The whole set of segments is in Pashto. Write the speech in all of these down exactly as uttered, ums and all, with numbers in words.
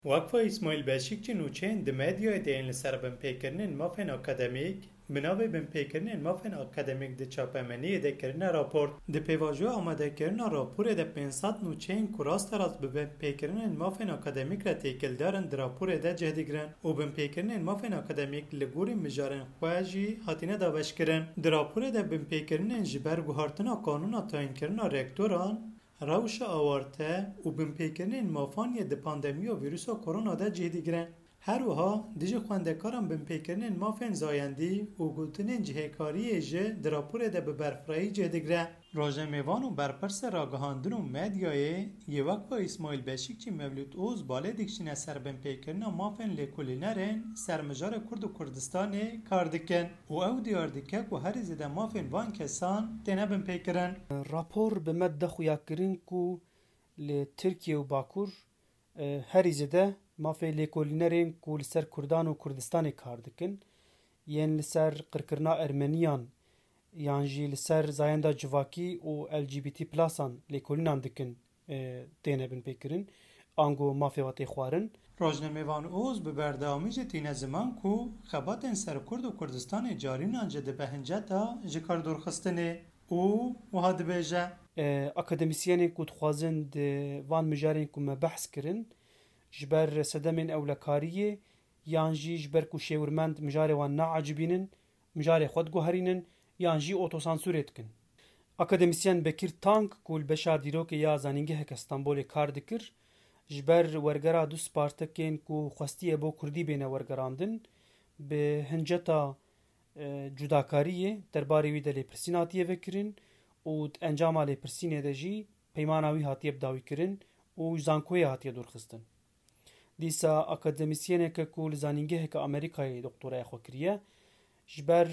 وقفه اسماعیل بشیکچی نوچین د مدیای دین لسر بمپیکرنین مافین اکادمیک بناوی بمپیکرنین مافین اکادمیک د چاپمنی د کرن راپورت د پیواژو آماده کرن راپور د پانصد نوچین کراست راست به بمپیکرنین مافین اکادمیک را تیکل دارن د راپور د جهدیگرن او بمپیکرنین مافین اکادمیک لگوری مجارن خواجی هاتینه داوش کرن د راپور د بمپیکرنین جبر گوهارتنا قانون تاین کرن رکتوران روش آورته و بمپیکرنین مافانی د پاندمی و ویروس کرونا ده جهدیگرن هر وها دیجی خواندکارم بمپیکرنین مافین زایندی و گوتنین جهکاری جه در راپور ده به برفرایی جهدیگرن راجع میوان و برپرس راگهاندن و مدیای یه وقت با اسماعیل بشیکچی مولود اوز باله دیکشین سر بمپیکرن مافین لیکولینرین سرمجار کرد و کردستان کاردکن و او دیار دیکک و هر زده مافین وان کسان تنه بمپیکرن راپور به مد خویا کرن کو ل ترکیه و باکور هر زده مافی لیکولینرین کو لسر کردان و کردستان کار دکن یعنی لسر قرکرنا ارمنیان یعنی جی لسر زایندا جواکی و ال جی بی تی پلاسان لیکولینان دکن تینه بن پیکرین آنگو مافی واتی خوارن راجنمه‌وان اوز به بردامی جتین زمان کو خباتن سر کرد و کردستان جارین انجا ده بهنجتا جکار درخستنه او وهاد بیجه اکادمیسیانی کو تخوازن ده وان مجارین کو مبحث کرن جبر سدمن اولکاریه یانجی جبر کو شورمند مجاری وان ناعجبینن مجاری خود گوهرینن یانجی اوتوسانسور etkin. Akademisyen Bekir Tank kul beşar dîrokê ya zanîngehek Stenbolê kar dikir ji ber wergera du Spartakên ku xwestiye bo Kurdî bêne wergerandin bi hinceta cudakariyê derbarê wî de lêpirsîn hatiye vekirin û encama lêpirsînê de jî peymana wî hatiye bidawîkirin û ji zankoyê hatiye dûrxistin. Dîsa akademisyeneke ku li zanîngeheke Amerîkayê doktoraya xwe kiriye ji ber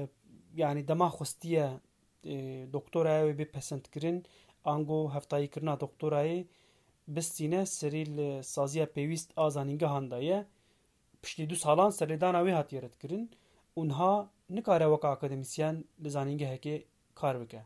yani dema xwestiye doktoraya wê bê pesendkirin ango heftayîkirina doktorayê bistîne serî li saziya pêwîst a zanîngehan de ye piştî du salan serlêdana wê hatiye redkirin û niha nikare weka akademisyen li zanîngehekê kar bike.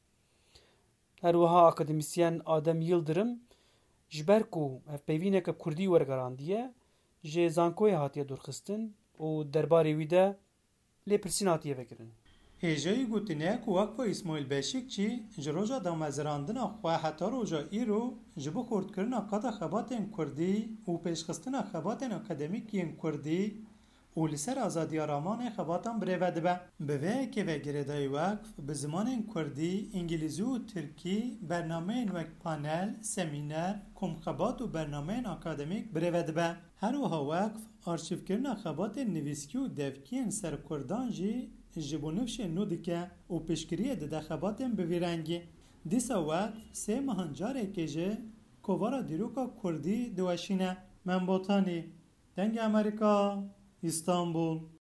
Her wiha akademisyen Adem Yıldırım ji ber ku hevpeyvîneke Kurdî wergerandiye ji zankoyê hatiye dûrxistin û derbarê wî de lêpirsîn hatiye vekirin. هێژەی گوتنەیەک و وەک بۆ ئیسماعیل بەشیکچی ji roja damezirandina xwe heta roja îro ji bo xurtkirina qada xebatên Kurdî û pêşxistina xebatên akademîk yên Kurdî û li ser azadiya ramanê xebatan birêve dibe. Bi vê yekê vegirêdayî wekf bi zimanên Kurdî, îngilîzî û Tirkî bernameyên wek panel, semîner, komxebat û bernameyên akademîk birêve dibe. Her wiha wekf arşîvkirina xebatên nivîskî û devkiyên ser Kurdan jî ji bo nifşên nû dike û piştgiriyê dide xebatên bi vî rengî. Dîsa wekf sê mehan carekê ji kovara dîroka Kurdî diweşîne. Min Botanî, dengê Amerîka, İstanbul.